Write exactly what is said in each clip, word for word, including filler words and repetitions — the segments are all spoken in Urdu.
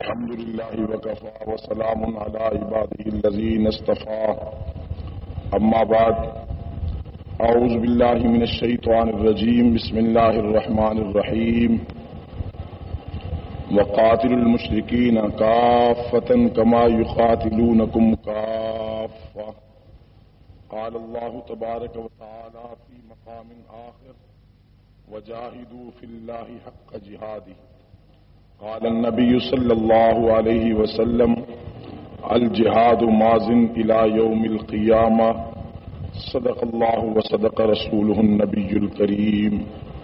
الحمد لله وكفى وسلام على عباده الذين اصطفى اما بعد اعوذ بالله من الشيطان الرجيم بسم الله الرحمن الرحيم وقاتلوا المشركين كافة كما يقاتلونكم كافة قال الله تبارك وتعالى في مقام آخر وجاهدوا في الله حق جهاده قال النبي صلى الله عليه وسلم الجهاد ماض إلى يوم القيامة صدق الله وصدق رسوله النبي الكريم.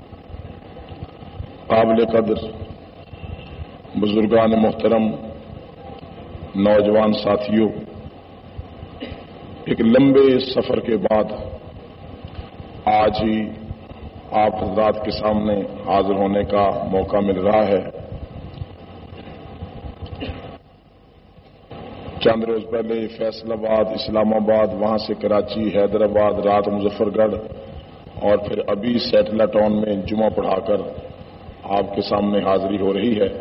قابل قدر بزرگان محترم، نوجوان ساتھیوں، ایک لمبے سفر کے بعد آج ہی آپ حضرات کے سامنے حاضر ہونے کا موقع مل رہا ہے. چند روز پہلے فیصل آباد، اسلام آباد، وہاں سے کراچی، حیدرآباد، رات مظفر گڑھ اور پھر ابھی سیٹلا ٹاؤن میں جمعہ پڑھا کر آپ کے سامنے حاضری ہو رہی ہے.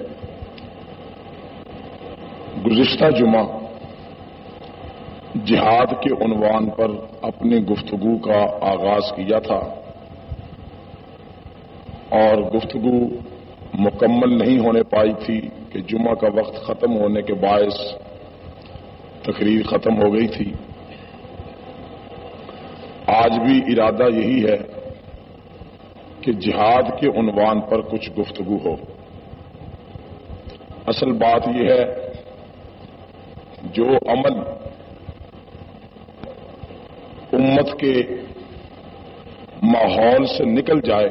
گزشتہ جمعہ جہاد کے عنوان پر اپنی گفتگو کا آغاز کیا تھا اور گفتگو مکمل نہیں ہونے پائی تھی کہ جمعہ کا وقت ختم ہونے کے باعث تقریر ختم ہو گئی تھی. آج بھی ارادہ یہی ہے کہ جہاد کے عنوان پر کچھ گفتگو ہو. اصل بات یہ ہے جو عمل امت کے ماحول سے نکل جائے،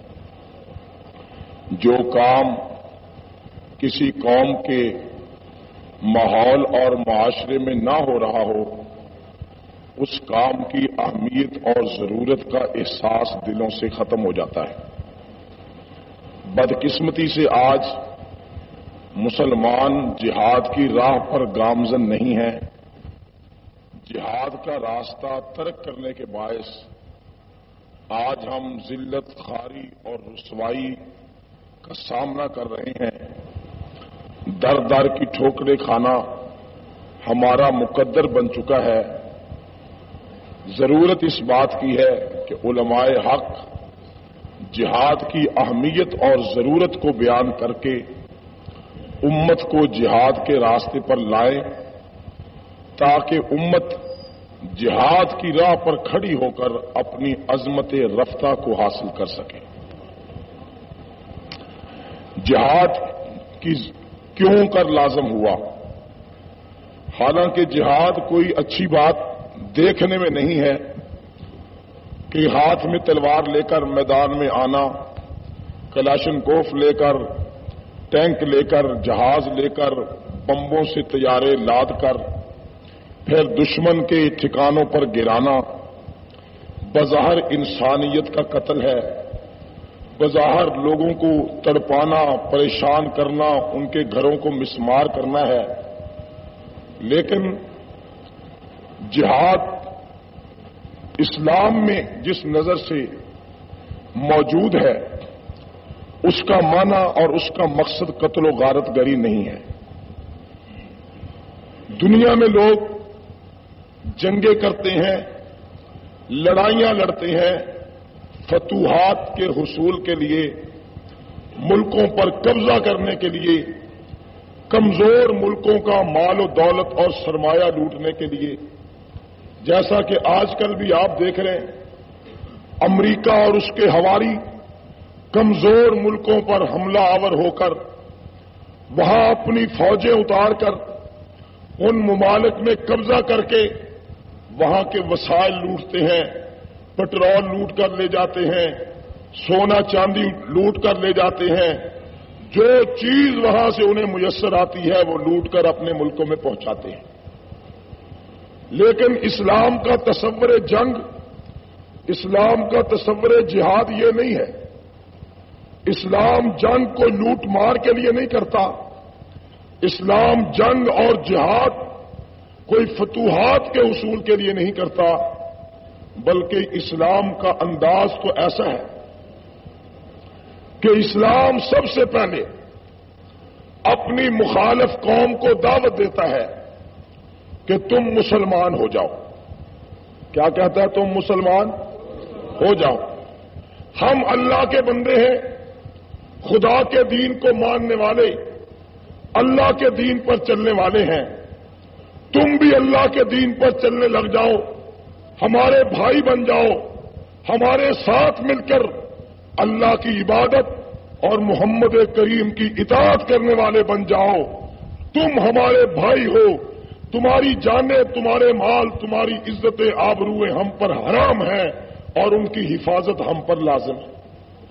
جو کام کسی قوم کے ماحول اور معاشرے میں نہ ہو رہا ہو، اس کام کی اہمیت اور ضرورت کا احساس دلوں سے ختم ہو جاتا ہے. بدقسمتی سے آج مسلمان جہاد کی راہ پر گامزن نہیں ہیں. جہاد کا راستہ ترک کرنے کے باعث آج ہم ذلت، خواری اور رسوائی کا سامنا کر رہے ہیں. در در کی ٹھوکریں کھانا ہمارا مقدر بن چکا ہے. ضرورت اس بات کی ہے کہ علماء حق جہاد کی اہمیت اور ضرورت کو بیان کر کے امت کو جہاد کے راستے پر لائیں تاکہ امت جہاد کی راہ پر کھڑی ہو کر اپنی عظمت رفتہ کو حاصل کر سکے. جہاد کی کیوں کر لازم ہوا؟ حالانکہ جہاد کوئی اچھی بات دیکھنے میں نہیں ہے کہ ہاتھ میں تلوار لے کر میدان میں آنا، کلاشن کوف لے کر، ٹینک لے کر، جہاز لے کر، بمبوں سے طیارے لاد کر پھر دشمن کے ٹھکانوں پر گرانا بظاہر انسانیت کا قتل ہے. بظاہر لوگوں کو تڑپانا، پریشان کرنا، ان کے گھروں کو مسمار کرنا ہے. لیکن جہاد اسلام میں جس نظر سے موجود ہے اس کا معنی اور اس کا مقصد قتل و غارت گری نہیں ہے. دنیا میں لوگ جنگیں کرتے ہیں، لڑائیاں لڑتے ہیں، فتوحات کے حصول کے لیے، ملکوں پر قبضہ کرنے کے لیے، کمزور ملکوں کا مال و دولت اور سرمایہ لوٹنے کے لیے. جیسا کہ آج کل بھی آپ دیکھ رہے ہیں امریکہ اور اس کے ہواری کمزور ملکوں پر حملہ آور ہو کر وہاں اپنی فوجیں اتار کر ان ممالک میں قبضہ کر کے وہاں کے وسائل لوٹتے ہیں، پٹرول لوٹ کر لے جاتے ہیں، سونا چاندی لوٹ کر لے جاتے ہیں. جو چیز وہاں سے انہیں میسر آتی ہے وہ لوٹ کر اپنے ملکوں میں پہنچاتے ہیں. لیکن اسلام کا تصور جنگ، اسلام کا تصور جہاد یہ نہیں ہے. اسلام جنگ کو لوٹ مار کے لیے نہیں کرتا. اسلام جنگ اور جہاد کوئی فتوحات کے حصول کے لیے نہیں کرتا، بلکہ اسلام کا انداز تو ایسا ہے کہ اسلام سب سے پہلے اپنی مخالف قوم کو دعوت دیتا ہے کہ تم مسلمان ہو جاؤ. کیا کہتا ہے؟ تم مسلمان ہو جاؤ. ہم اللہ کے بندے ہیں، خدا کے دین کو ماننے والے، اللہ کے دین پر چلنے والے ہیں. تم بھی اللہ کے دین پر چلنے لگ جاؤ، ہمارے بھائی بن جاؤ، ہمارے ساتھ مل کر اللہ کی عبادت اور محمد کریم کی اطاعت کرنے والے بن جاؤ. تم ہمارے بھائی ہو، تمہاری جانیں، تمہارے مال، تمہاری عزت آبروئیں ہم پر حرام ہیں اور ان کی حفاظت ہم پر لازم ہے.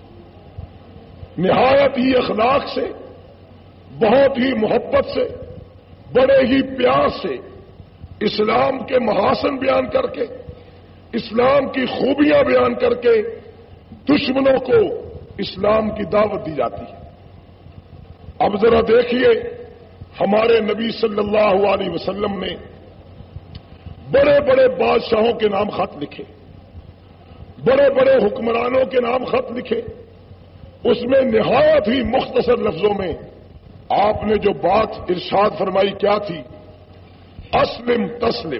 نہایت ہی اخلاق سے، بہت ہی محبت سے، بڑے ہی پیار سے اسلام کے محاسن بیان کر کے، اسلام کی خوبیاں بیان کر کے دشمنوں کو اسلام کی دعوت دی جاتی ہے. اب ذرا دیکھیے، ہمارے نبی صلی اللہ علیہ وسلم نے بڑے بڑے بادشاہوں کے نام خط لکھے، بڑے بڑے حکمرانوں کے نام خط لکھے. اس میں نہایت ہی مختصر لفظوں میں آپ نے جو بات ارشاد فرمائی کیا تھی؟ اسلم تسلم.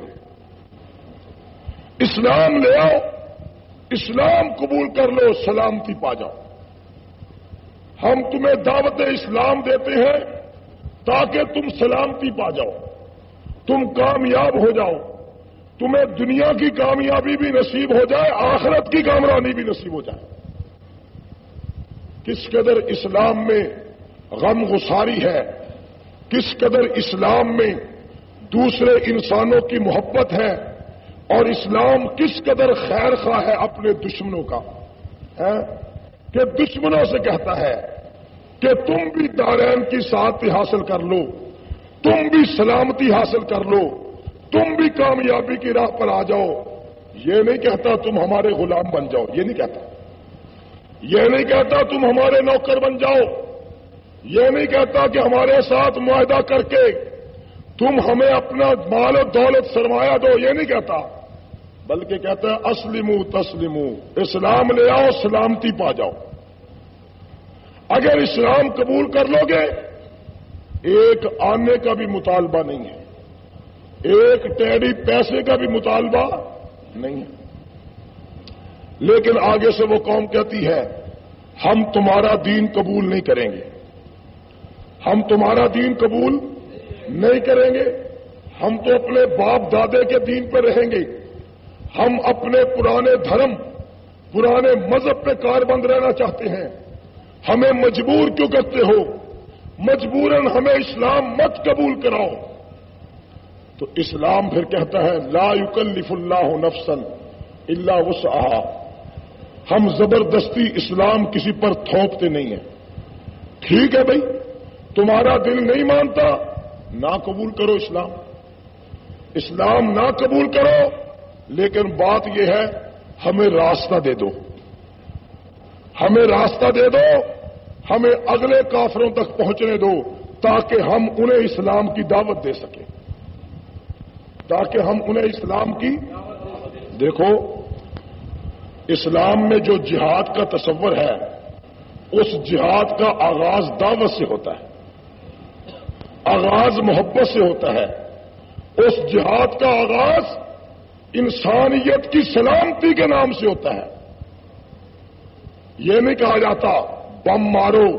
اسلام لے آؤ، اسلام قبول کر لو، سلامتی پا جاؤ. ہم تمہیں دعوت اسلام دیتے ہیں تاکہ تم سلامتی پا جاؤ، تم کامیاب ہو جاؤ، تمہیں دنیا کی کامیابی بھی نصیب ہو جائے، آخرت کی کامرانی بھی نصیب ہو جائے. کس قدر اسلام میں غم گساری ہے، کس قدر اسلام میں دوسرے انسانوں کی محبت ہے، اور اسلام کس قدر خیر خواہ ہے اپنے دشمنوں کا ہے کہ دشمنوں سے کہتا ہے کہ تم بھی دارین کی سعادت حاصل کر لو، تم بھی سلامتی حاصل کر لو، تم بھی کامیابی کی راہ پر آ جاؤ. یہ نہیں کہتا تم ہمارے غلام بن جاؤ، یہ نہیں کہتا. یہ نہیں کہتا تم ہمارے نوکر بن جاؤ، یہ نہیں کہتا کہ ہمارے ساتھ معاہدہ کر کے تم ہمیں اپنا مال و دولت سرمایہ دو، یہ نہیں کہتا. بلکہ کہتا ہے اسلمو تسلمو، اسلام لے آؤ، سلامتی پا جاؤ. اگر اسلام قبول کر لو گے، ایک آنے کا بھی مطالبہ نہیں ہے، ایک ٹیڑی پیسے کا بھی مطالبہ نہیں ہے. لیکن آگے سے وہ قوم کہتی ہے ہم تمہارا دین قبول نہیں کریں گے، ہم تمہارا دین قبول نہیں کریں گے، ہم تو اپنے باپ دادے کے دین پر رہیں گے، ہم اپنے پرانے دھرم، پرانے مذہب پہ کاربند رہنا چاہتے ہیں، ہمیں مجبور کیوں کرتے ہو؟ مجبوراً ہمیں اسلام مت قبول کراؤ. تو اسلام پھر کہتا ہے لا یکلف اللہ نفسا الا وسعہا. ہم زبردستی اسلام کسی پر تھوپتے نہیں ہیں. ٹھیک ہے بھائی، تمہارا دل نہیں مانتا، نہ قبول کرو اسلام، اسلام نہ قبول کرو، لیکن بات یہ ہے ہمیں راستہ دے دو، ہمیں راستہ دے دو، ہمیں اگلے کافروں تک پہنچنے دو تاکہ ہم انہیں اسلام کی دعوت دے سکیں، تاکہ ہم انہیں اسلام کی. دیکھو، اسلام میں جو جہاد کا تصور ہے اس جہاد کا آغاز دعوت سے ہوتا ہے، آغاز محبت سے ہوتا ہے. اس جہاد کا آغاز انسانیت کی سلامتی کے نام سے ہوتا ہے. یہ نہیں کہا جاتا بم مارو،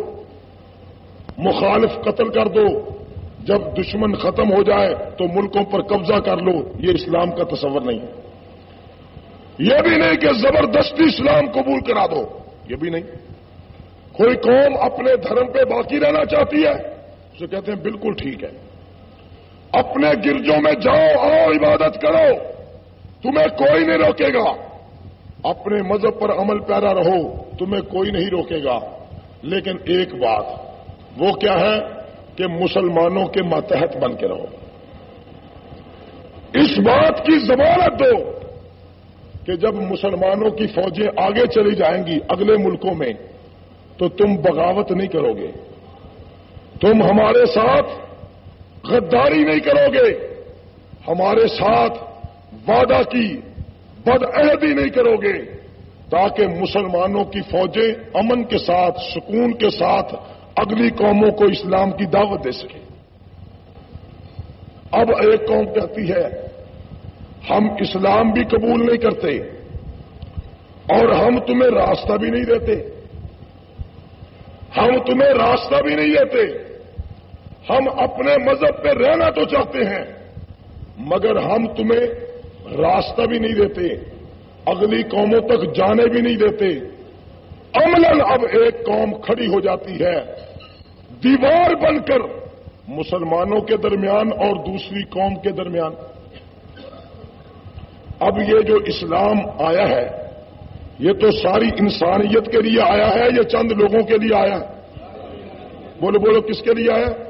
مخالف قتل کر دو، جب دشمن ختم ہو جائے تو ملکوں پر قبضہ کر لو. یہ اسلام کا تصور نہیں ہے. یہ بھی نہیں کہ زبردستی اسلام قبول کرا دو، یہ بھی نہیں. کوئی قوم اپنے دھرم پہ باقی رہنا چاہتی ہے، اسے کہتے ہیں بالکل ٹھیک ہے، اپنے گرجوں میں جاؤ، آؤ عبادت کرو، تمہیں کوئی نہیں روکے گا، اپنے مذہب پر عمل پیرا رہو، تمہیں کوئی نہیں روکے گا. لیکن ایک بات، وہ کیا ہے کہ مسلمانوں کے ماتحت بن کے رہو. اس بات کی ضمانت دو کہ جب مسلمانوں کی فوجیں آگے چلی جائیں گی اگلے ملکوں میں تو تم بغاوت نہیں کرو گے، تم ہمارے ساتھ غداری نہیں کرو گے، ہمارے ساتھ وعدہ کی بدعہدی نہیں کرو گے، تاکہ مسلمانوں کی فوجیں امن کے ساتھ، سکون کے ساتھ اگلی قوموں کو اسلام کی دعوت دے سکے۔ اب ایک قوم کہتی ہے ہم اسلام بھی قبول نہیں کرتے اور ہم تمہیں راستہ بھی نہیں دیتے، ہم تمہیں راستہ بھی نہیں دیتے، ہم اپنے مذہب پہ رہنا تو چاہتے ہیں مگر ہم تمہیں راستہ بھی نہیں دیتے، اگلی قوموں تک جانے بھی نہیں دیتے۔ عملاً اب ایک قوم کھڑی ہو جاتی ہے دیوار بن کر مسلمانوں کے درمیان اور دوسری قوم کے درمیان۔ اب یہ جو اسلام آیا ہے یہ تو ساری انسانیت کے لیے آیا ہے، یہ چند لوگوں کے لیے آیا ہے؟ بولو بولو کس کے لیے آیا؟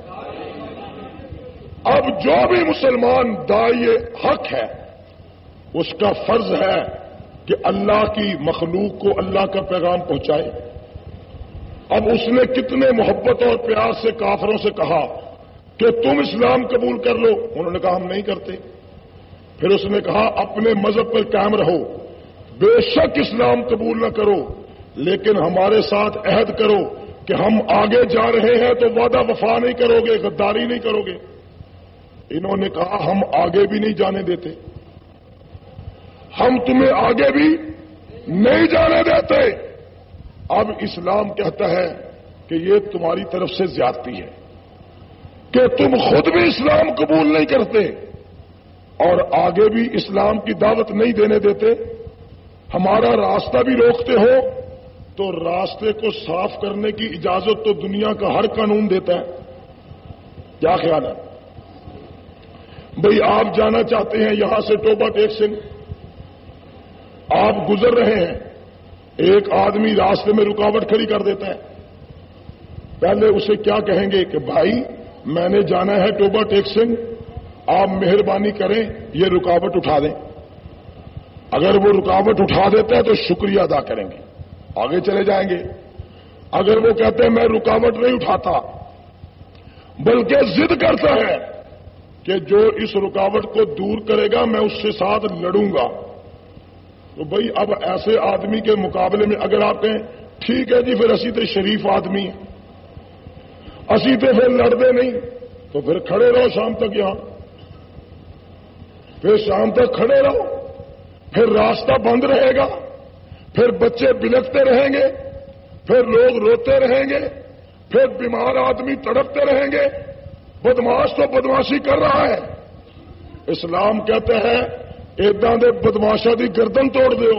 اب جو بھی مسلمان داعی حق ہے اس کا فرض ہے کہ اللہ کی مخلوق کو اللہ کا پیغام پہنچائے۔ اب اس نے کتنے محبت اور پیار سے کافروں سے کہا کہ تم اسلام قبول کر لو، انہوں نے کہا ہم نہیں کرتے۔ پھر اس نے کہا اپنے مذہب پر قائم رہو، بے شک اسلام قبول نہ کرو لیکن ہمارے ساتھ عہد کرو کہ ہم آگے جا رہے ہیں تو وعدہ وفا نہیں کرو گے، غداری نہیں کرو گے۔ انہوں نے کہا ہم آگے بھی نہیں جانے دیتے، ہم تمہیں آگے بھی نہیں جانے دیتے۔ اب اسلام کہتا ہے کہ یہ تمہاری طرف سے زیادتی ہے کہ تم خود بھی اسلام قبول نہیں کرتے اور آگے بھی اسلام کی دعوت نہیں دینے دیتے، ہمارا راستہ بھی روکتے ہو۔ تو راستے کو صاف کرنے کی اجازت تو دنیا کا ہر قانون دیتا ہے۔ کیا خیال ہے بھئی؟ آپ جانا چاہتے ہیں یہاں سے ٹوبا ٹیک سنگھ، آپ گزر رہے ہیں، ایک آدمی راستے میں رکاوٹ کھڑی کر دیتا ہے، پہلے اسے کیا کہیں گے کہ بھائی میں نے جانا ہے ٹوبا ٹیک سنگھ، آپ مہربانی کریں یہ رکاوٹ اٹھا دیں۔ اگر وہ رکاوٹ اٹھا دیتا ہے تو شکریہ ادا کریں گے، آگے چلے جائیں گے۔ اگر وہ کہتے ہیں میں رکاوٹ نہیں اٹھاتا بلکہ ضد کرتا ہے کہ جو اس رکاوٹ کو دور کرے گا میں اس کے ساتھ لڑوں گا، تو بھئی اب ایسے آدمی کے مقابلے میں اگر آپ کہیں ٹھیک ہے جی پھر اسی تے شریف آدمی ہے، اسی تے پھر لڑتے نہیں، تو پھر کھڑے رہو شام تک یہاں، پھر شام تک کھڑے رہو، پھر راستہ بند رہے گا، پھر بچے بلکتے رہیں گے، پھر لوگ روتے رہیں گے، پھر بیمار آدمی تڑپتے رہیں گے۔ بدماش تو بدماشی کر رہا ہے، اسلام کہتے ہیں ایداں دے بدماشاں دی گردن توڑ دیو،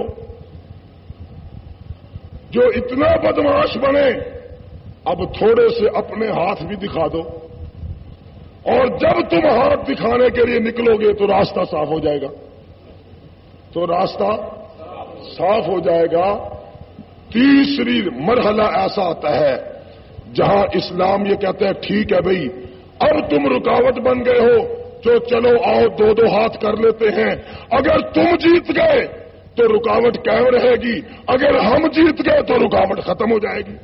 جو اتنا بدماش بنے اب تھوڑے سے اپنے ہاتھ بھی دکھا دو، اور جب تم ہاتھ دکھانے کے لیے نکلو گے تو راستہ صاف ہو جائے گا، تو راستہ صاف ہو جائے گا۔ تیسری مرحلہ ایسا آتا ہے جہاں اسلام یہ کہتا ہے ٹھیک ہے بھئی اب تم رکاوٹ بن گئے ہو تو چلو آؤ دو دو ہاتھ کر لیتے ہیں، اگر تم جیت گئے تو رکاوٹ قائم رہے گی، اگر ہم جیت گئے تو رکاوٹ ختم ہو جائے گی۔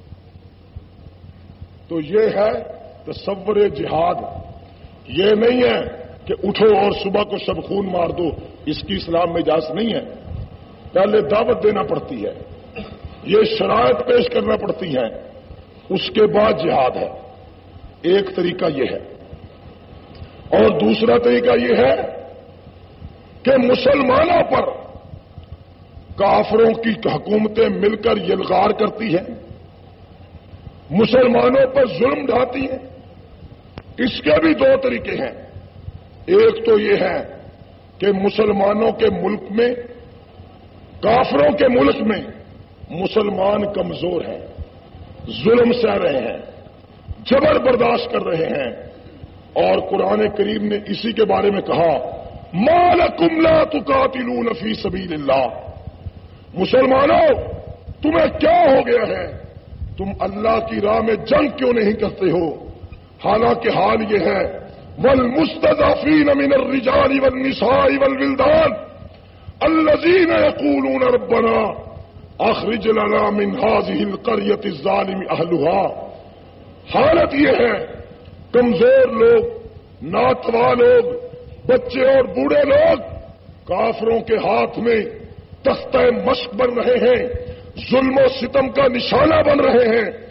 تو یہ ہے تصور جہاد، یہ نہیں ہے کہ اٹھو اور صبح کو سب خون مار دو، اس کی اسلام میں اجازت نہیں ہے، پہلے دعوت دینا پڑتی ہے، یہ شرائط پیش کرنا پڑتی ہیں، اس کے بعد جہاد ہے۔ ایک طریقہ یہ ہے، اور دوسرا طریقہ یہ ہے کہ مسلمانوں پر کافروں کی حکومتیں مل کر یلغار کرتی ہیں، مسلمانوں پر ظلم ڈھاتی ہیں۔ اس کے بھی دو طریقے ہیں، ایک تو یہ ہے کہ مسلمانوں کے ملک میں، کافروں کے ملک میں مسلمان کمزور ہیں، ظلم سہ رہے ہیں، جبر برداشت کر رہے ہیں، اور قرآن کریم نے اسی کے بارے میں کہا ما لکم لا تقاتلون فی سبیل اللہ، مسلمانوں تمہیں کیا ہو گیا ہے، تم اللہ کی راہ میں جنگ کیوں نہیں کرتے ہو؟ حالانکہ حال یہ ہے والمستضعفین من الرجال والنساء والولدان الذین یقولون ربنا اخرج لنا من هذه القرية الظالم اهلها، حالت یہ ہے کمزور لوگ، ناتواں لوگ، بچے اور بوڑھے لوگ کافروں کے ہاتھ میں تختہ مشق بن رہے ہیں، ظلم و ستم کا نشانہ بن رہے ہیں۔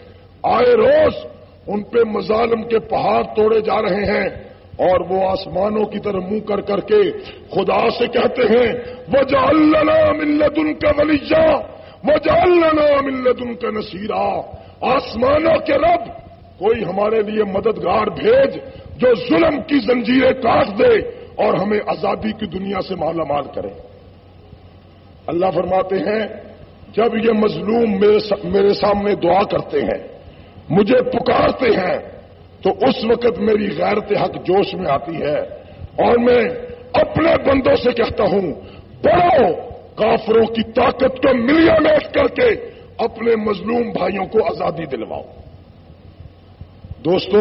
آئے روز ان پہ مظالم کے پہاڑ توڑے جا رہے ہیں اور وہ آسمانوں کی طرف منہ کر کر کے خدا سے کہتے ہیں وَجَعَلْ لَنَا مِن لَّدُنْكَ وَلِيًّا وَجَعَلْ لَنَا مِن لَّدُنْكَ نَصِيرًا، آسمانوں کے رب کوئی ہمارے لیے مددگار بھیج جو ظلم کی زنجیریں کاٹ دے اور ہمیں آزادی کی دنیا سے مالا مال کرے۔ اللہ فرماتے ہیں جب یہ مظلوم میرے سامنے دعا کرتے ہیں، مجھے پکارتے ہیں، تو اس وقت میری غیرت حق جوش میں آتی ہے اور میں اپنے بندوں سے کہتا ہوں بڑھو، کافروں کی طاقت کو ملیا میٹ کر کے اپنے مظلوم بھائیوں کو آزادی دلواؤ۔ دوستو،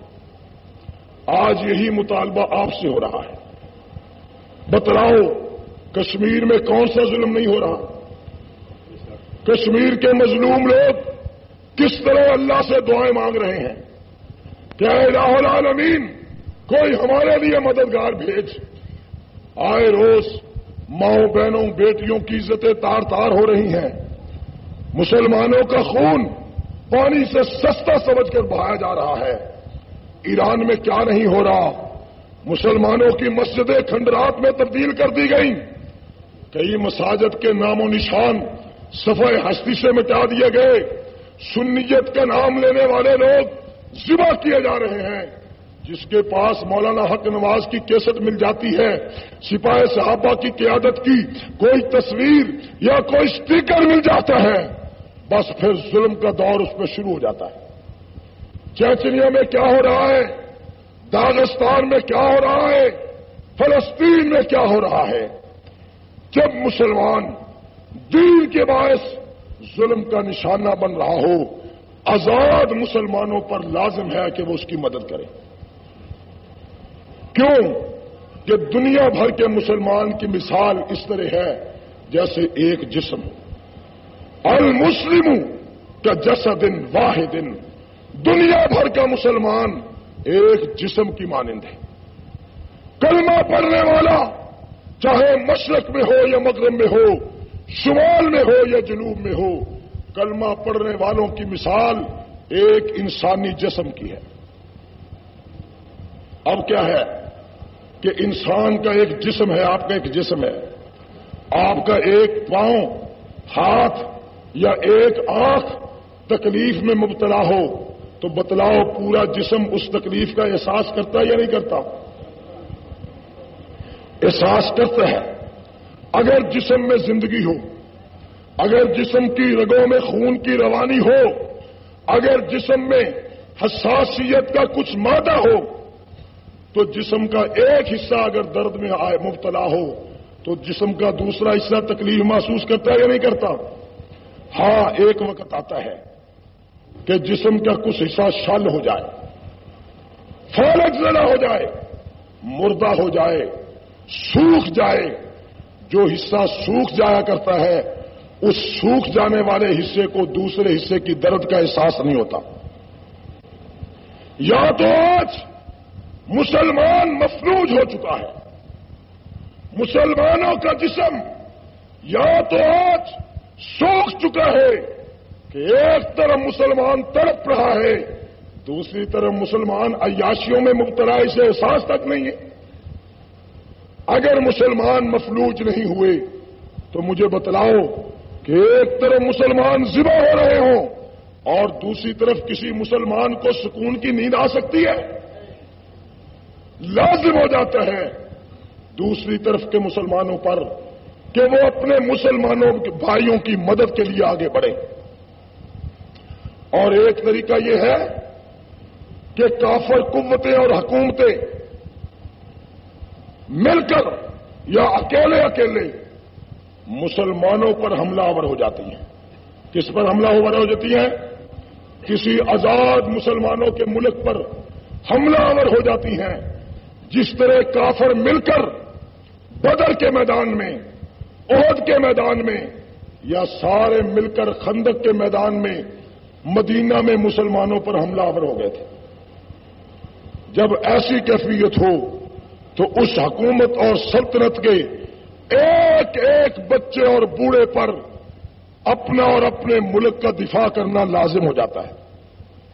آج یہی مطالبہ آپ سے ہو رہا ہے، بتلاؤ کشمیر میں کون سا ظلم نہیں ہو رہا؟ کشمیر کے مظلوم لوگ کس طرح اللہ سے دعائیں مانگ رہے ہیں، کیا الہ العالمین کوئی ہمارے لیے مددگار بھیج۔ آئے روز ماؤں بہنوں بیٹیوں کی عزتیں تار تار ہو رہی ہیں، مسلمانوں کا خون پانی سے سستا سمجھ کر بہایا جا رہا ہے۔ ایران میں کیا نہیں ہو رہا، مسلمانوں کی مسجدیں کھنڈرات میں تبدیل کر دی گئیں، کئی مساجد کے نام و نشان صفحہ ہستی سے مٹا دیے گئے، سنیت کا نام لینے والے لوگ ذبح کیے جا رہے ہیں۔ جس کے پاس مولانا حق نواز کی کیسٹ مل جاتی ہے، سپاہ صحابہ کی قیادت کی کوئی تصویر یا کوئی سٹیکر مل جاتا ہے، بس پھر ظلم کا دور اس پہ شروع ہو جاتا ہے۔ چیچنیا میں کیا ہو رہا ہے، داغستان میں کیا ہو رہا ہے، فلسطین میں کیا ہو رہا ہے۔ جب مسلمان دین کے باعث ظلم کا نشانہ بن رہا ہو، آزاد مسلمانوں پر لازم ہے کہ وہ اس کی مدد کریں۔ کیوں کہ دنیا بھر کے مسلمان کی مثال اس طرح ہے جیسے ایک جسم، المسلم کا جسد واحد، دنیا بھر کا مسلمان ایک جسم کی مانند ہے۔ کلمہ پڑھنے والا چاہے مشرق میں ہو یا مغرب میں ہو، شمال میں ہو یا جنوب میں ہو، کلمہ پڑھنے والوں کی مثال ایک انسانی جسم کی ہے۔ اب کیا ہے کہ انسان کا ایک جسم ہے، آپ کا ایک جسم ہے، آپ کا ایک پاؤں، ہاتھ یا ایک آنکھ تکلیف میں مبتلا ہو تو بتلاؤ پورا جسم اس تکلیف کا احساس کرتا ہے یا نہیں کرتا؟ احساس کرتا ہے۔ اگر جسم میں زندگی ہو، اگر جسم کی رگوں میں خون کی روانی ہو، اگر جسم میں حساسیت کا کچھ مادہ ہو، تو جسم کا ایک حصہ اگر درد میں آئے مبتلا ہو تو جسم کا دوسرا حصہ تکلیف محسوس کرتا ہے یا نہیں کرتا؟ ہاں، ایک وقت آتا ہے کہ جسم کا کچھ حصہ شل ہو جائے، فالج زدہ ہو جائے، مردہ ہو جائے، سوکھ جائے۔ جو حصہ سوکھ جایا کرتا ہے اس سوکھ جانے والے حصے کو دوسرے حصے کی درد کا احساس نہیں ہوتا۔ یا تو آج مسلمان مفلوج ہو چکا ہے، مسلمانوں کا جسم یا تو آج سوکھ چکا ہے کہ ایک طرف مسلمان تڑپ رہا ہے، دوسری طرف مسلمان عیاشیوں میں مبتلا، اسے احساس تک نہیں ہے۔ اگر مسلمان مفلوج نہیں ہوئے تو مجھے بتلاؤ کہ ایک طرف مسلمان ذبح ہو رہے ہوں اور دوسری طرف کسی مسلمان کو سکون کی نیند آ سکتی ہے؟ لازم ہو جاتا ہے دوسری طرف کے مسلمانوں پر کہ وہ اپنے مسلمانوں کے بھائیوں کی مدد کے لیے آگے بڑھیں۔ اور ایک طریقہ یہ ہے کہ کافر قوتیں اور حکومتیں مل کر یا اکیلے اکیلے مسلمانوں پر حملہ آور ہو جاتی ہیں۔ کس پر حملہ آور ہو جاتی ہیں؟ کسی آزاد مسلمانوں کے ملک پر حملہ آور ہو جاتی ہیں، جس طرح کافر مل کر بدر کے میدان میں، احد کے میدان میں، یا سارے مل کر خندق کے میدان میں مدینہ میں مسلمانوں پر حملہ آور ہو گئے تھے۔ جب ایسی کیفیت ہو تو اس حکومت اور سلطنت کے ایک ایک بچے اور بوڑھے پر اپنا اور اپنے ملک کا دفاع کرنا لازم ہو جاتا ہے۔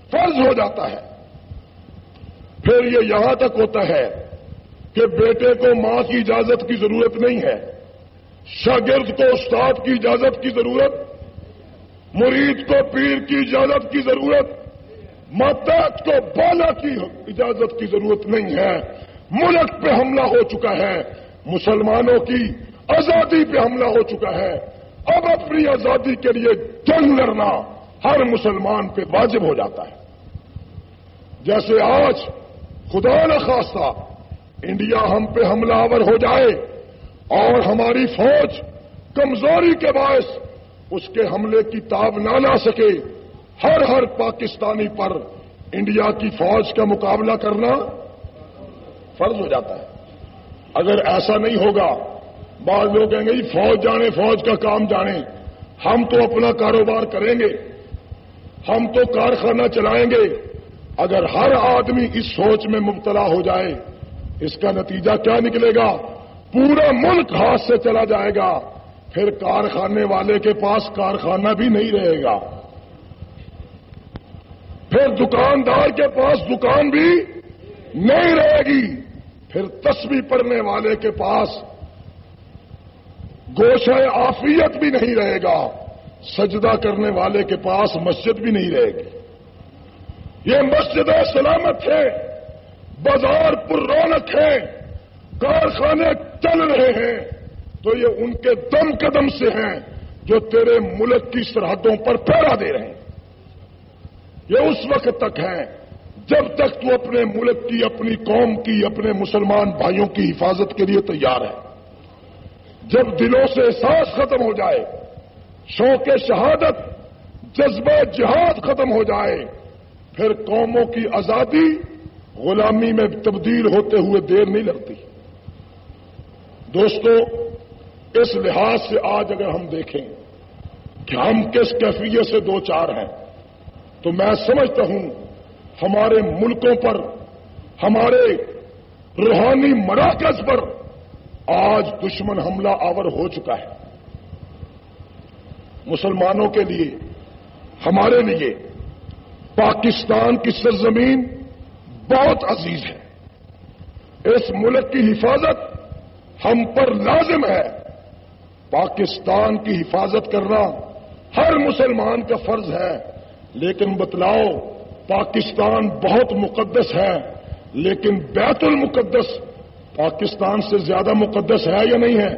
فرض ہو جاتا ہے۔ پھر یہ یہاں تک ہوتا ہے کہ بیٹے کو ماں کی اجازت کی ضرورت نہیں ہے، شاگرد کو استاد کی اجازت کی ضرورت، مرید کو پیر کی اجازت کی ضرورت، ماتحت کو بالا کی اجازت کی ضرورت نہیں ہے۔ ملک پہ حملہ ہو چکا ہے، مسلمانوں کی آزادی پہ حملہ ہو چکا ہے، اب اپنی آزادی کے لیے جنگ لڑنا ہر مسلمان پہ واجب ہو جاتا ہے۔ جیسے آج خدا نخواستہ انڈیا ہم پہ حملہ آور ہو جائے اور ہماری فوج کمزوری کے باعث اس کے حملے کی تاب نہ لا سکے، ہر ہر پاکستانی پر انڈیا کی فوج کا مقابلہ کرنا فرض ہو جاتا ہے۔ اگر ایسا نہیں ہوگا، بعض لوگ کہیں گے جی فوج جانے، فوج کا کام جانے، ہم تو اپنا کاروبار کریں گے، ہم تو کارخانہ چلائیں گے۔ اگر ہر آدمی اس سوچ میں مبتلا ہو جائے، اس کا نتیجہ کیا نکلے گا؟ پورا ملک ہاتھ سے چلا جائے گا، پھر کارخانے والے کے پاس کارخانہ بھی نہیں رہے گا، پھر دکاندار کے پاس دکان بھی نہیں رہے گی، پھر تسبیح پڑھنے والے کے پاس گوشہ عافیت بھی نہیں رہے گا، سجدہ کرنے والے کے پاس مسجد بھی نہیں رہے گی۔ یہ مسجد سلامت ہے، بازار پر رونق ہے، کارخانے چل رہے ہیں، تو یہ ان کے دم قدم سے ہیں جو تیرے ملک کی سرحدوں پر پہرا دے رہے ہیں۔ یہ اس وقت تک ہے جب تک تو اپنے ملک کی، اپنی قوم کی، اپنے مسلمان بھائیوں کی حفاظت کے لیے تیار ہے۔ جب دلوں سے احساس ختم ہو جائے، شوق شہادت، جذبہ جہاد ختم ہو جائے، پھر قوموں کی آزادی غلامی میں تبدیل ہوتے ہوئے دیر نہیں لگتی۔ دوستو، اس لحاظ سے آج اگر ہم دیکھیں کہ ہم کس کیفیت سے دو چار ہیں، تو میں سمجھتا ہوں ہمارے ملکوں پر، ہمارے روحانی مراکز پر آج دشمن حملہ آور ہو چکا ہے۔ مسلمانوں کے لیے، ہمارے لیے پاکستان کی سرزمین بہت عزیز ہے، اس ملک کی حفاظت ہم پر لازم ہے۔ پاکستان کی حفاظت کرنا ہر مسلمان کا فرض ہے، لیکن بتلاؤ پاکستان بہت مقدس ہے، لیکن بیت المقدس پاکستان سے زیادہ مقدس ہے یا نہیں ہے؟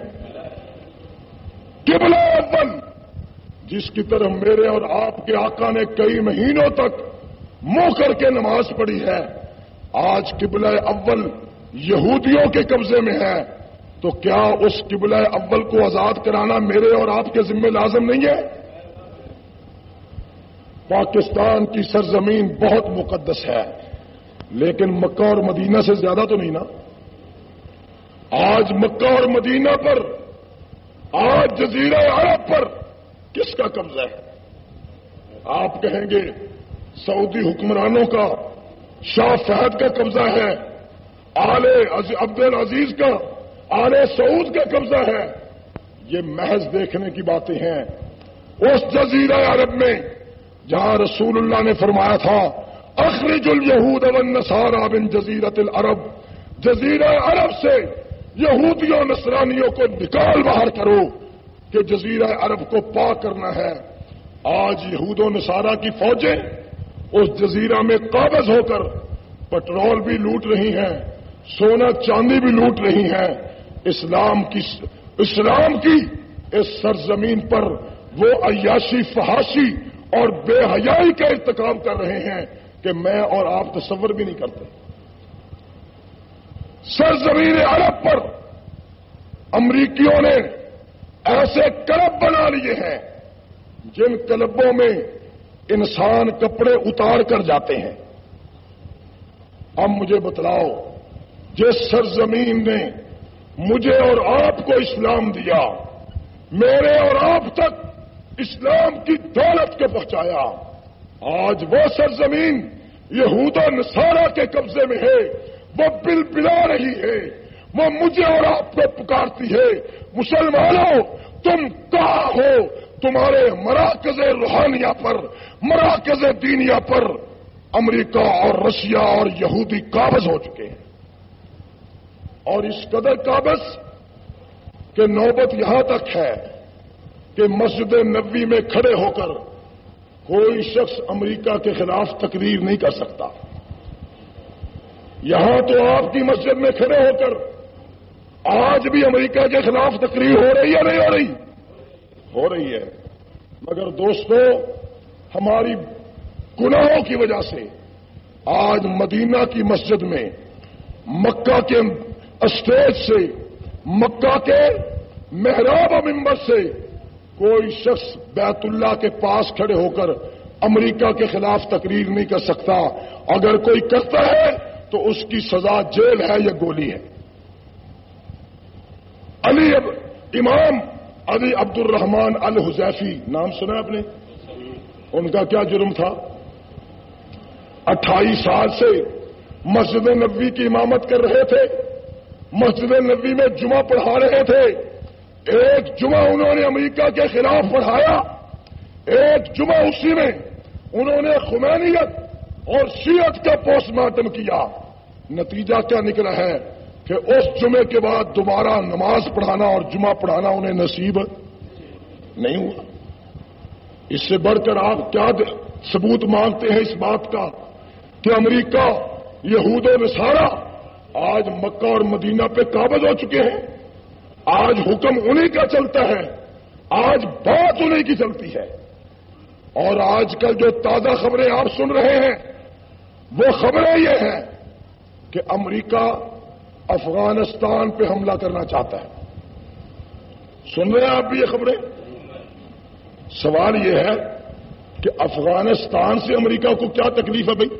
قبلہ اول جس کی طرف میرے اور آپ کے آقا نے کئی مہینوں تک منہ کر کے نماز پڑھی ہے، آج قبلہ اول یہودیوں کے قبضے میں ہے، تو کیا اس قبلہ اول کو آزاد کرانا میرے اور آپ کے ذمہ لازم نہیں ہے؟ پاکستان کی سرزمین بہت مقدس ہے، لیکن مکہ اور مدینہ سے زیادہ تو نہیں نا۔ آج مکہ اور مدینہ پر، آج جزیرہ عرب پر کس کا قبضہ ہے؟ آپ کہیں گے سعودی حکمرانوں کا، شاہ فہد کا قبضہ ہے، آل عبد العزیز کا، آل سعود کا قبضہ ہے۔ یہ محض دیکھنے کی باتیں ہیں۔ اس جزیرہ عرب میں جہاں رسول اللہ نے فرمایا تھا اخرج الیہود والنصارى من جزیرۃ العرب، جزیرہ عرب سے یہودیوں نصرانیوں کو نکال باہر کرو کہ جزیرہ عرب کو پاک کرنا ہے۔ آج یہود و نصارہ کی فوجیں اس جزیرہ میں قابض ہو کر پٹرول بھی لوٹ رہی ہیں، سونا چاندی بھی لوٹ رہی ہیں۔ اسلام کی اسلام کی اس سرزمین پر وہ عیاشی، فحاشی اور بے حیائی کا ارتکاب کر رہے ہیں کہ میں اور آپ تصور بھی نہیں کرتے۔ سرزمین عرب پر امریکیوں نے ایسے کلب بنا لیے ہیں جن کلبوں میں انسان کپڑے اتار کر جاتے ہیں۔ اب مجھے بتلاؤ، جس سرزمین نے مجھے اور آپ کو اسلام دیا، میرے اور آپ تک اسلام کی دولت کو پہنچایا، آج وہ سرزمین یہود و نصارہ کے قبضے میں ہے، وہ بل بلا رہی ہے، وہ مجھے اور آپ کو پکارتی ہے، مسلمانوں تم کہاں ہو؟ تمہارے مراکز روحانیہ پر، مراکز دینیہ پر امریکہ اور رشیا اور یہودی قابض ہو چکے ہیں، اور اس قدر قابض کہ نوبت یہاں تک ہے کہ مسجد نبوی میں کھڑے ہو کر کوئی شخص امریکہ کے خلاف تقریر نہیں کر سکتا۔ یہاں تو آپ کی مسجد میں کھڑے ہو کر آج بھی امریکہ کے خلاف تقریر ہو رہی ہے نہیں ہو رہی؟ ہو رہی ہے، مگر دوستو ہماری گناہوں کی وجہ سے آج مدینہ کی مسجد میں مکہ کے اسٹیج سے، مکہ کے محراب و منبر سے کوئی شخص بیت اللہ کے پاس کھڑے ہو کر امریکہ کے خلاف تقریر نہیں کر سکتا۔ اگر کوئی کرتا ہے تو اس کی سزا جیل ہے یا گولی ہے۔ علی امام علی عبد الرحمان الحذیفی، نام سنا آپ نے؟ ان کا کیا جرم تھا؟ اٹھائیس سال سے مسجد نبوی کی امامت کر رہے تھے، مسجد نبوی میں جمعہ پڑھا رہے تھے۔ ایک جمعہ انہوں نے امریکہ کے خلاف پڑھایا، ایک جمعہ اسی میں انہوں نے خمینیت اور شیعت کا پوسٹ مارٹم کیا۔ نتیجہ کیا نکلا ہے کہ اس جمعے کے بعد دوبارہ نماز پڑھانا اور جمعہ پڑھانا انہیں نصیب نہیں ہوا۔ اس سے بڑھ کر آپ کیا ثبوت مانگتے ہیں اس بات کا کہ امریکہ، یہود و نصارہ آج مکہ اور مدینہ پہ قابض ہو چکے ہیں؟ آج حکم انہی کا چلتا ہے، آج بات انہی کی چلتی ہے۔ اور آج کل جو تازہ خبریں آپ سن رہے ہیں وہ خبریں یہ ہیں کہ امریکہ افغانستان پہ حملہ کرنا چاہتا ہے۔ سن رہے ہیں آپ بھی یہ خبریں؟ سوال یہ ہے کہ افغانستان سے امریکہ کو کیا تکلیف ہے بھائی؟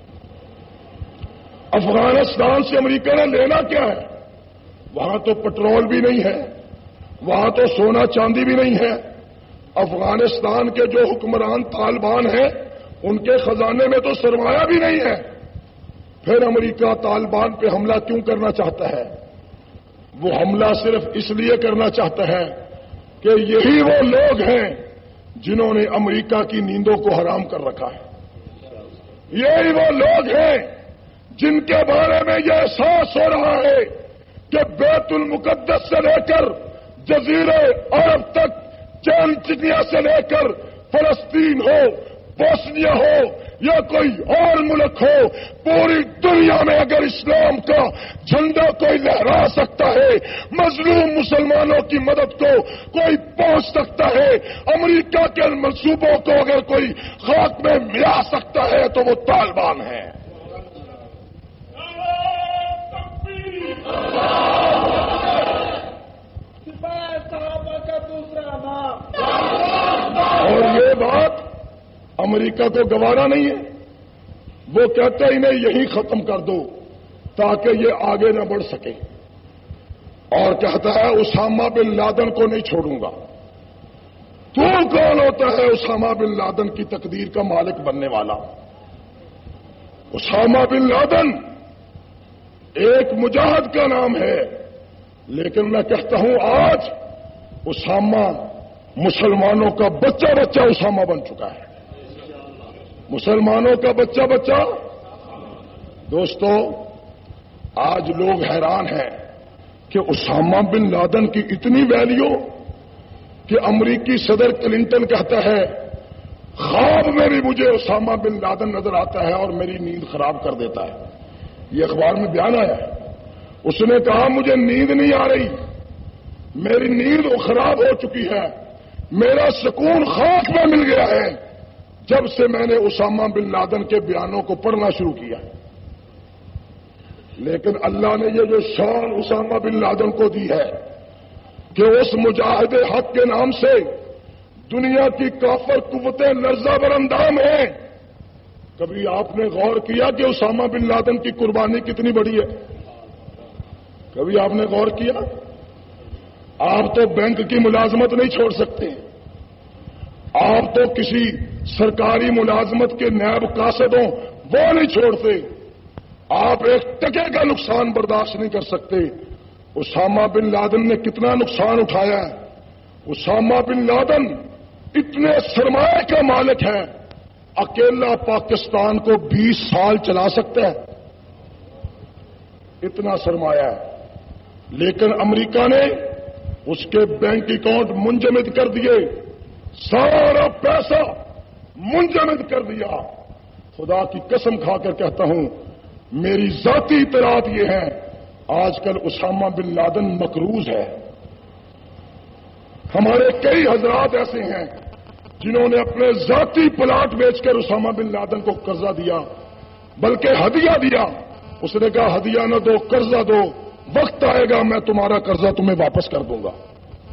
افغانستان سے امریکہ نے لینا کیا ہے؟ وہاں تو پٹرول بھی نہیں ہے، وہاں تو سونا چاندی بھی نہیں ہے۔ افغانستان کے جو حکمران طالبان ہیں ان کے خزانے میں تو سرمایہ بھی نہیں ہے، پھر امریکہ طالبان پہ حملہ کیوں کرنا چاہتا ہے؟ وہ حملہ صرف اس لیے کرنا چاہتا ہے کہ یہی وہ لوگ ہیں جنہوں نے امریکہ کی نیندوں کو حرام کر رکھا ہے، یہی وہ لوگ ہیں جن کے بارے میں یہ احساس ہو رہا ہے کہ بیت المقدس سے لے کر جزیرے عرب تک، چین چنیا سے لے کر فلسطین ہو، بوسنیا ہو یا کوئی اور ملک ہو، پوری دنیا میں اگر اسلام کا جھنڈا کوئی لہرا سکتا ہے، مظلوم مسلمانوں کی مدد کو کوئی پہنچ سکتا ہے، امریکہ کے منصوبوں کو اگر کوئی خاک میں ملا سکتا ہے تو وہ طالبان ہیں۔ اور یہ بات امریکہ کو گوارا نہیں ہے، وہ کہتے ہیں انہیں یہی ختم کر دو تاکہ یہ آگے نہ بڑھ سکے، اور کہتا ہے اسامہ بن لادن کو نہیں چھوڑوں گا۔ تو کون ہوتا ہے اسامہ بن لادن کی تقدیر کا مالک بننے والا؟ اسامہ بن لادن ایک مجاہد کا نام ہے، لیکن میں کہتا ہوں آج اسامہ مسلمانوں کا بچہ بچہ اسامہ بن چکا ہے، مسلمانوں کا بچہ بچہ۔ دوستو آج لوگ حیران ہیں کہ اسامہ بن لادن کی اتنی ویلیو کہ امریکی صدر کلنٹن کہتا ہے خواب میں بھی مجھے اسامہ بن لادن نظر آتا ہے اور میری نیند خراب کر دیتا ہے۔ یہ اخبار میں بیان آیا ہے، اس نے کہا مجھے نیند نہیں آ رہی، میری نیند خراب ہو چکی ہے، میرا سکون خاک میں مل گیا ہے جب سے میں نے اسامہ بن لادن کے بیانوں کو پڑھنا شروع کیا۔ لیکن اللہ نے یہ جو شان اسامہ بن لادن کو دی ہے کہ اس مجاہد حق کے نام سے دنیا کی کافر قوتیں لرزہ بر اندام ہیں۔ کبھی آپ نے غور کیا کہ اسامہ بن لادن کی قربانی کتنی بڑی ہے؟ کبھی آپ نے غور کیا؟ آپ تو بینک کی ملازمت نہیں چھوڑ سکتے، آپ تو کسی سرکاری ملازمت کے نائب قاصد ہوں وہ نہیں چھوڑتے، آپ ایک ٹکے کا نقصان برداشت نہیں کر سکتے۔ اسامہ بن لادن نے کتنا نقصان اٹھایا ہے؟ اسامہ بن لادن اتنے سرمایہ کا مالک ہے اکیلا پاکستان کو بیس سال چلا سکتا ہے، اتنا سرمایہ ہے، لیکن امریکہ نے اس کے بینک اکاؤنٹ منجمد کر دیے، سارا پیسہ منجمد کر دیا۔ خدا کی قسم کھا کر کہتا ہوں، میری ذاتی اطلاعات یہ ہے آج کل اسامہ بن لادن مقروض ہے۔ ہمارے کئی حضرات ایسے ہیں جنہوں نے اپنے ذاتی پلاٹ بیچ کر اسامہ بن لادن کو قرضہ دیا، بلکہ ہدیہ دیا۔ اس نے کہا ہدیہ نہ دو، قرضہ دو، وقت آئے گا میں تمہارا قرضہ تمہیں واپس کر دوں گا۔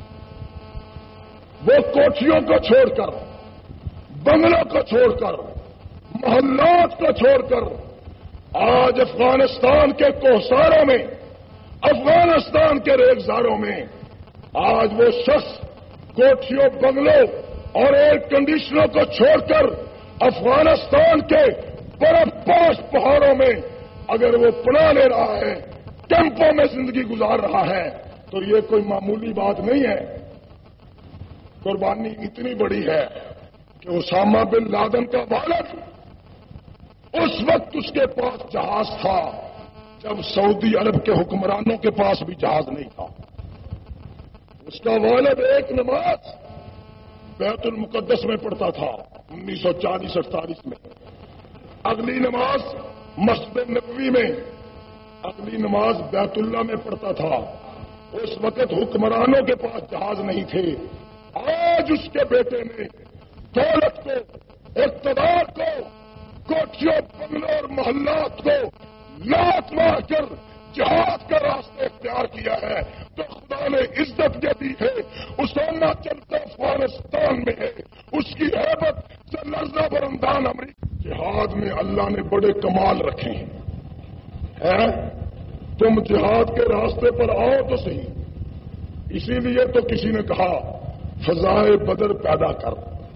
وہ کوٹھیوں کو چھوڑ کر، بنگلوں کو چھوڑ کر، محلات کو چھوڑ کر آج افغانستان کے کوہساروں میں، افغانستان کے ریگزاروں میں آج وہ شخص کوٹھیوں، بنگلوں اور ایئر کنڈیشنوں کو چھوڑ کر افغانستان کے برف پوش پہاڑوں میں اگر وہ پناہ لے رہا ہے، کیمپوں میں زندگی گزار رہا ہے، تو یہ کوئی معمولی بات نہیں ہے۔ قربانی اتنی بڑی ہے کہ اسامہ بن لادن کا والد اس وقت اس کے پاس جہاز تھا جب سعودی عرب کے حکمرانوں کے پاس بھی جہاز نہیں تھا۔ اس کا والد ایک نماز بیت المقدس میں پڑھتا تھا انیس سو چالیس اڑتالیس میں، اگلی نماز مسجد نبوی میں، اگلی نماز بیت اللہ میں پڑھتا تھا۔ اس وقت حکمرانوں کے پاس جہاز نہیں تھے۔ آج اس کے بیٹے نے دولت کو، اقتدار کو، کوٹھیوں، بنگلوں اور محلات کو لات مار کر جہاد کا راستہ اختیار کیا ہے، تو خدا نے عزت یہ دی ہے۔ اسامہ چلتا افغانستان میں ہے، اس کی ہیبت سے لرزہ برندان امریکہ۔ جہاد میں اللہ نے بڑے کمال رکھے ہیں، تم جہاد کے راستے پر آؤ تو صحیح۔ اسی لیے تو کسی نے کہا فضائے بدر پیدا کر،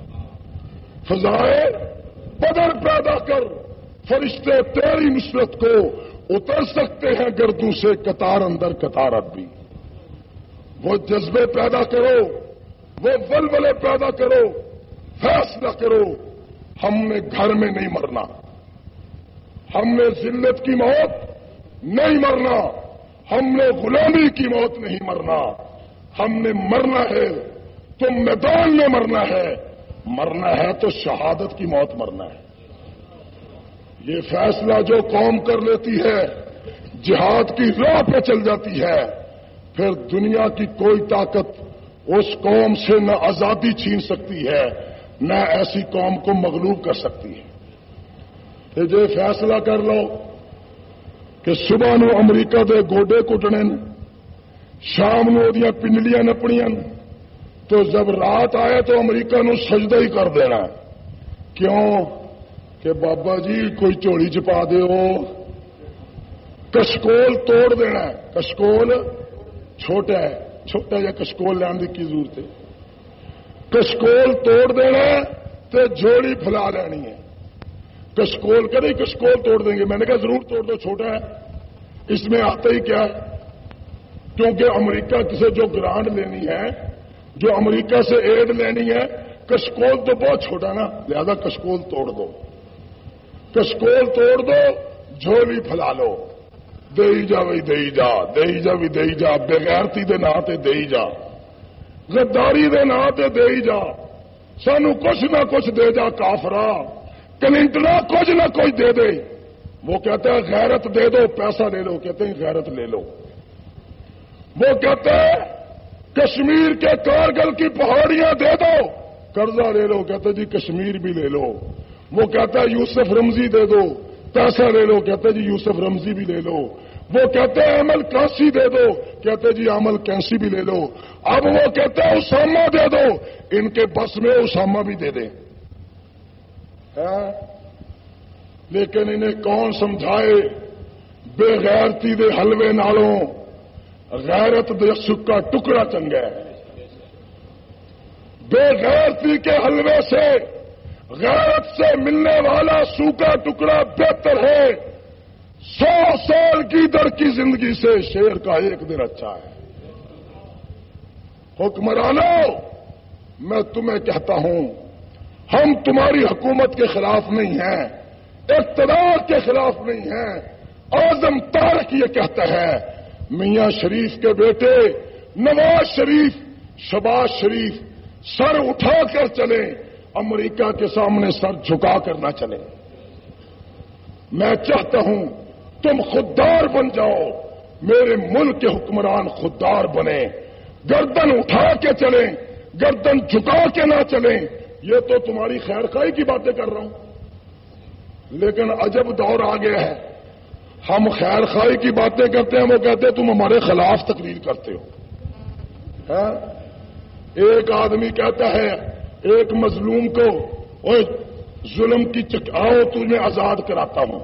فضائے بدر پیدا کر، فرشتے تیری نصرت کو اتر سکتے ہیں گردوں سے قطار اندر قطار اب بھی۔ وہ جذبے پیدا کرو، وہ ولولے پیدا کرو، فیصلہ کرو۔ ہم نے گھر میں نہیں مرنا، ہم نے ذلت کی موت نہیں مرنا، ہم نے غلامی کی موت نہیں مرنا، ہم نے مرنا ہے تو میدان میں مرنا ہے، مرنا ہے تو شہادت کی موت مرنا ہے۔ یہ فیصلہ جو قوم کر لیتی ہے، جہاد کی راہ پہ چل جاتی ہے، پھر دنیا کی کوئی طاقت اس قوم سے نہ آزادی چھین سکتی ہے، نہ ایسی قوم کو مغلوب کر سکتی ہے۔ کہ جو فیصلہ کر لو کہ صبح نو امریکہ دے گوڈے کٹنے، شام نو اودیاں پنڈلیاں نپڑیاں، تو جب رات آئے تو امریکہ نو سجدہ ہی کر دینا۔ کیوں کہ بابا جی کوئی چوڑی چپا دیو، کشکول توڑ دینا ہے۔ کشکول چھوٹا ہے، چھوٹا یا کشکول لانے کی ضرورت ہے۔ کشکول توڑ دینا تو جوڑی پھیلا لینی ہے۔ کشکول کہ نہیں کشکول توڑ دیں گے، میں نے کہا ضرور توڑ دو، چھوٹا ہے، اس میں آتا ہی کیا ہے؟ کیونکہ امریکہ سے جو گرانٹ لینی ہے، جو امریکہ سے ایڈ لینی ہے، کشکول تو بہت چھوٹا نا، لہذا کشکول توڑ دو، کشکول توڑ دو، جھولی پھیلا لو، دئی جا وہی دئی جا، دئی جا بھی دئی جا، بےغیرتی دے نا تے دئی جا، غداری دے نا تے دئی جا، سانو کچھ نہ کچھ دے جا کافرا، کلنٹنا کچھ نہ کچھ دے دے۔ وہ کہتا ہے غیرت دے دو، پیسہ لے لو، کہتے ہیں غیرت لے لو۔ وہ کہتا ہے کشمیر کے کارگل کی پہاڑیاں دے دو، قرضہ لے لو، کہتے جی کشمیر بھی لے لو۔ وہ کہتا ہے یوسف رمزی دے دو، پیسہ لے لو، کہتے جی یوسف رمزی بھی لے لو۔ وہ کہتے ہیں عمل کانسی دے دو، کہتے جی عمل کینسی بھی لے لو۔ اب وہ کہتے ہیں اسامہ دے دو، ان کے بس میں اسامہ بھی دے دیں۔ لیکن انہیں کون سمجھائے؟ بے غیرتی دے حلوے نالوں غیرت دے سکا ٹکڑا چنگا ہے۔ بے غیرتی کے حلوے سے غیرت سے ملنے والا سوکھا ٹکڑا بہتر ہے۔ سو سال کی در کی زندگی سے شیر کا ایک دن اچھا ہے۔ حکمرانوں، میں تمہیں کہتا ہوں، ہم تمہاری حکومت کے خلاف نہیں ہیں، اقتدار کے خلاف نہیں ہیں۔ اعظم طارق یہ کہتا ہے میاں شریف کے بیٹے نواز شریف، شہباز شریف سر اٹھا کر چلیں، امریکہ کے سامنے سر جھکا کر نہ چلیں۔ میں چاہتا ہوں تم خوددار بن جاؤ، میرے ملک کے حکمران خوددار بنے، گردن اٹھا کے چلیں، گردن جھکا کے نہ چلیں۔ یہ تو تمہاری خیر خواہی کی باتیں کر رہا ہوں، لیکن عجب دور آ گیا ہے، ہم خیر خواہی کی باتیں کرتے ہیں، وہ کہتے ہیں تم ہمارے خلاف تقریر کرتے ہو۔ ہاں؟ ایک آدمی کہتا ہے ایک مظلوم کو، اوے ظلم کی چک آؤ تمہیں آزاد کراتا ہوں،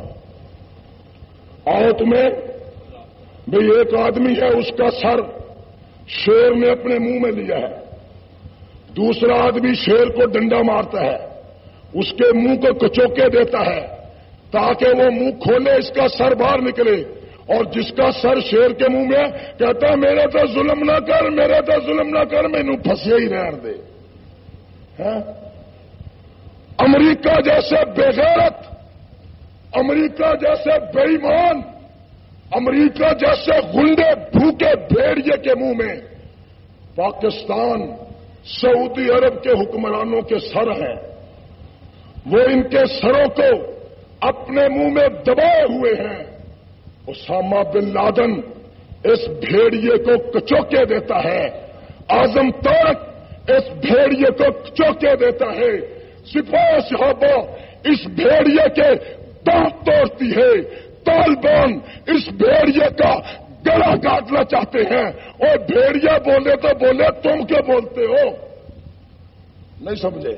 آؤ تمہیں۔ بھئی ایک آدمی ہے، اس کا سر شیر نے اپنے منہ میں لیا ہے، دوسرا آدمی شیر کو ڈنڈا مارتا ہے، اس کے منہ کو کچوکے دیتا ہے تاکہ وہ منہ کھولے، اس کا سر باہر نکلے، اور جس کا سر شیر کے منہ میں کہتا ہے میرے تو ظلم نہ کر، میرے تو ظلم نہ کر، مینوں پھنسے ہی رہن دے۔ ہاں؟ امریکہ جیسے بے غیرت، امریکہ جیسے بے ایمان، امریکہ جیسے غنڈے بھوکے بھیڑیے کے منہ میں پاکستان سعودی عرب کے حکمرانوں کے سر ہیں، وہ ان کے سروں کو اپنے منہ میں دبائے ہوئے ہیں۔ اسامہ بن لادن اس بھیڑیے کو کچوکے دیتا ہے، اعظم طارق اس بھیڑیے کو کچوکے دیتا ہے، سپاہ صحابہ اس بھیڑیے کے دانت توڑتی ہے، طالبان اس بھیڑیے کا گلا کاٹنا چاہتے ہیں، اور بھیڑیا بولے تو بولے، تم کیا بولتے ہو؟ نہیں سمجھے؟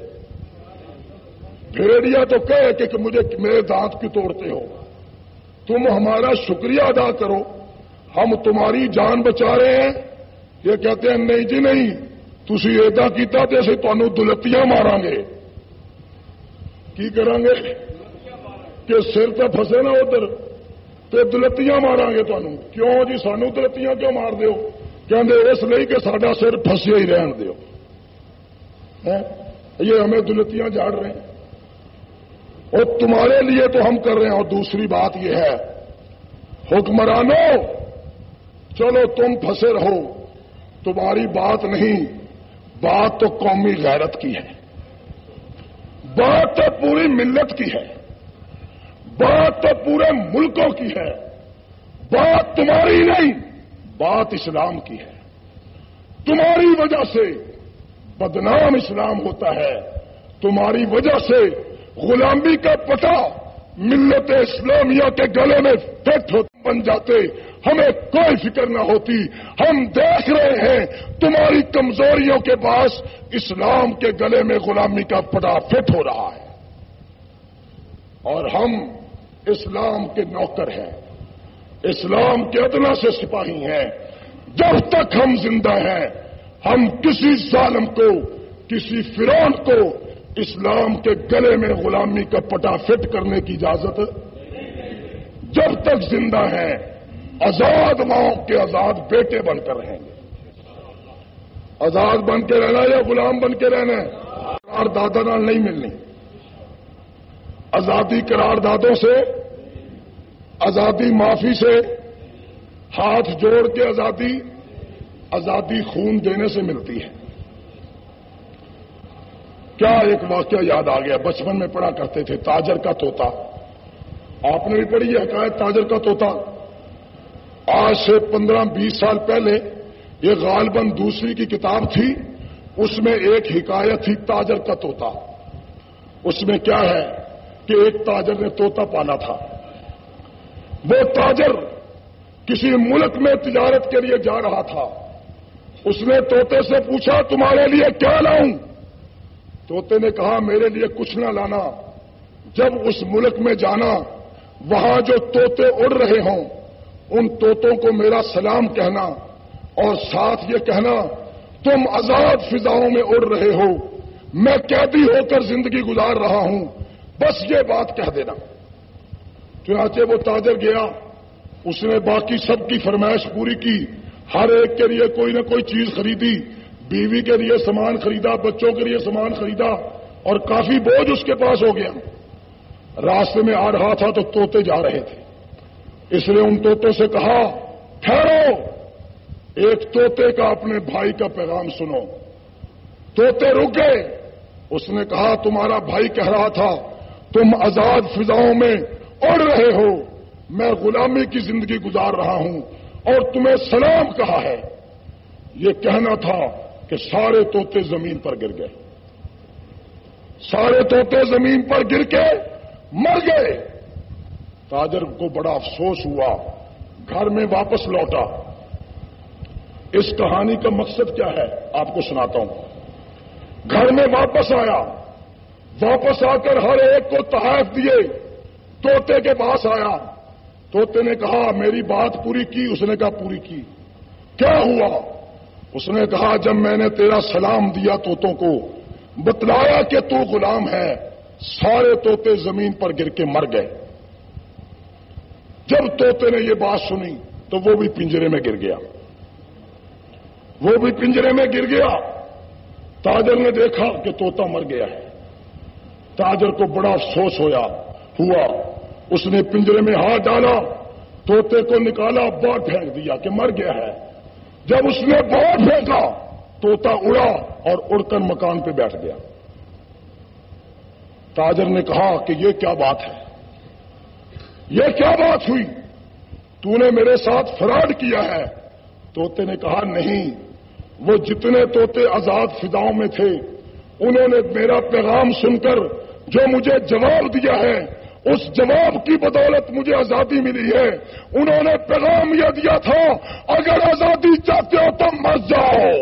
بھیڑیا تو کہے کہ مجھے میرے دانت کیوں توڑتے ہو؟ تم ہمارا شکریہ ادا کرو، ہم تمہاری جان بچا رہے ہیں۔ یہ کہتے ہیں نہیں جی نہیں، تسی ایدا کیتا تے اسی تانوں دلتیاں ماراں گے۔ کی کریں گے کہ سر تے پھسے نا ادھر تے دلتیاں ماراں گے تانوں۔ کیوں جی سانوں دلتیاں کیوں مار دیو؟ کہندے اس لیے کہ ساڈا سر پھسیا ہی رہن دیو۔ یہ ہمیں دلتیاں جاڑ رہے ہیں، اور تمہارے لیے تو ہم کر رہے ہیں۔ اور دوسری بات یہ ہے، حکمرانوں چلو تم پھنسے رہو، تمہاری بات نہیں، بات تو قومی غیرت کی ہے، بات تو پوری ملت کی ہے، بات تو پورے ملکوں کی ہے، بات تمہاری نہیں، بات اسلام کی ہے۔ تمہاری وجہ سے بدنام اسلام ہوتا ہے، تمہاری وجہ سے غلامی کا پتہ ملت اسلامیہ کے گلے میں فٹ ہو بن جاتے، ہمیں کوئی فکر نہ ہوتی۔ ہم دیکھ رہے ہیں تمہاری کمزوریوں کے باعث اسلام کے گلے میں غلامی کا پٹا فٹ ہو رہا ہے، اور ہم اسلام کے نوکر ہیں، اسلام کے ادنا سے سپاہی ہیں۔ جب تک ہم زندہ ہیں ہم کسی ظالم کو، کسی فرعون کو اسلام کے گلے میں غلامی کا پٹا فٹ کرنے کی اجازت جب تک زندہ ہیں آزاد ماؤں کے آزاد بیٹے بن کر رہیں گے۔ آزاد بن کے رہنا یا غلام بن کے رہنا ہے؟ قرار دادا نال نہیں ملنی، آزادی قرار دادوں سے، آزادی معافی سے، ہاتھ جوڑ کے آزادی، آزادی خون دینے سے ملتی ہے۔ کیا ایک واقعہ یاد آ گیا، بچپن میں پڑھا کرتے تھے، تاجر کا طوطا۔ آپ نے بھی پڑھی یہ حکایت تاجر کا طوطا؟ آج سے پندرہ بیس سال پہلے یہ غالباً دوسری کی کتاب تھی، اس میں ایک حکایت تھی تاجر کا طوطا۔ اس میں کیا ہے کہ ایک تاجر نے طوطا پالا تھا، وہ تاجر کسی ملک میں تجارت کے لیے جا رہا تھا، اس نے طوطے سے پوچھا تمہارے لیے کیا لاؤں؟ طوطے نے کہا میرے لیے کچھ نہ لانا، جب اس ملک میں جانا وہاں جو طوطے اڑ رہے ہوں ان طوطوں کو میرا سلام کہنا، اور ساتھ یہ کہنا تم آزاد فضاؤں میں اڑ رہے ہو، میں قیدی ہو کر زندگی گزار رہا ہوں، بس یہ بات کہہ دینا۔ چنانچہ وہ تاجر گیا، اس نے باقی سب کی فرمائش پوری کی، ہر ایک کے لیے کوئی نہ کوئی چیز خریدی، بیوی کے لیے سامان خریدا، بچوں کے لیے سامان خریدا، اور کافی بوجھ اس کے پاس ہو گیا. راستے میں آ رہا تھا تو طوطے جا رہے تھے. اس نے ان طوطوں سے کہا ٹھہرو، ایک طوطے کا اپنے بھائی کا پیغام سنو. طوطے رک گئے. اس نے کہا تمہارا بھائی کہہ رہا تھا تم آزاد فضاؤں میں اڑ رہے ہو، میں غلامی کی زندگی گزار رہا ہوں اور تمہیں سلام کہا ہے. یہ کہنا تھا کہ سارے طوطے زمین پر گر گئے. سارے طوطے زمین پر گر کے مر گئے. تاجر کو بڑا افسوس ہوا، گھر میں واپس لوٹا. اس کہانی کا مقصد کیا ہے آپ کو سناتا ہوں. گھر میں واپس آیا، واپس آ کر ہر ایک کو تحائف دیے. طوطے کے پاس آیا. طوطے نے کہا میری بات پوری کی. اس نے کہا پوری کی. کیا ہوا؟ اس نے کہا جب میں نے تیرا سلام دیا طوطوں کو، بتلایا کہ تو غلام ہے، سارے طوطے زمین پر گر کے مر گئے. جب طوطے نے یہ بات سنی تو وہ بھی پنجرے میں گر گیا. وہ بھی پنجرے میں گر گیا. تاجر نے دیکھا کہ طوطا مر گیا ہے. تاجر کو بڑا افسوس ہویا ہوا. اس نے پنجرے میں ہاتھ ڈالا، طوطے کو نکالا، باہر پھینک دیا کہ مر گیا ہے. جب اس نے باہر پھینکا، طوطا اڑا اور اڑ کر مکان پہ بیٹھ گیا. تاجر نے کہا کہ یہ کیا بات ہے، یہ کیا بات ہوئی، تو نے میرے ساتھ فراڈ کیا ہے. طوطے نے کہا نہیں، وہ جتنے طوطے آزاد فضاؤں میں تھے انہوں نے میرا پیغام سن کر جو مجھے جواب دیا ہے، اس جواب کی بدولت مجھے آزادی ملی ہے. انہوں نے پیغام یہ دیا تھا اگر آزادی چاہتے ہو تو مر جاؤ.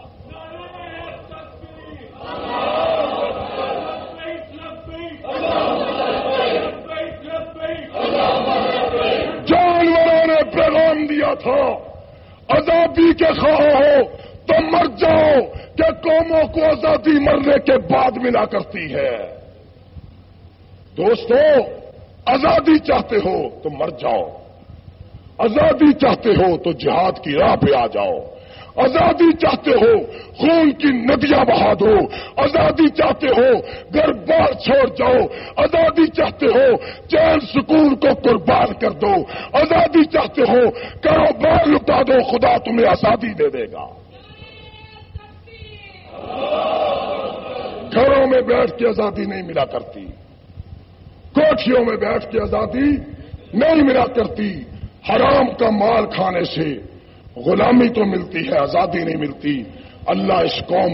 جانوروں نے پیغام دیا تھا آزادی کے خواہ ہو تو مر جاؤ، کہ قوموں کو آزادی مرنے کے بعد ملا کرتی ہے. دوستو، آزادی چاہتے ہو تو مر جاؤ، آزادی چاہتے ہو تو جہاد کی راہ پہ آ جاؤ، آزادی چاہتے ہو خون کی ندیاں بہا دو، آزادی چاہتے ہو گھر بار چھوڑ جاؤ، آزادی چاہتے ہو چین سکون کو قربان کر دو، آزادی چاہتے ہو کاروبار لٹا دو، خدا تمہیں آزادی دے دے گا. گھروں میں بیٹھ کے آزادی نہیں ملا کرتی، کوٹھیوں میں بیٹھ کے آزادی نہیں ملا کرتی. حرام کا مال کھانے سے غلامی تو ملتی ہے، آزادی نہیں ملتی. اللہ اس قوم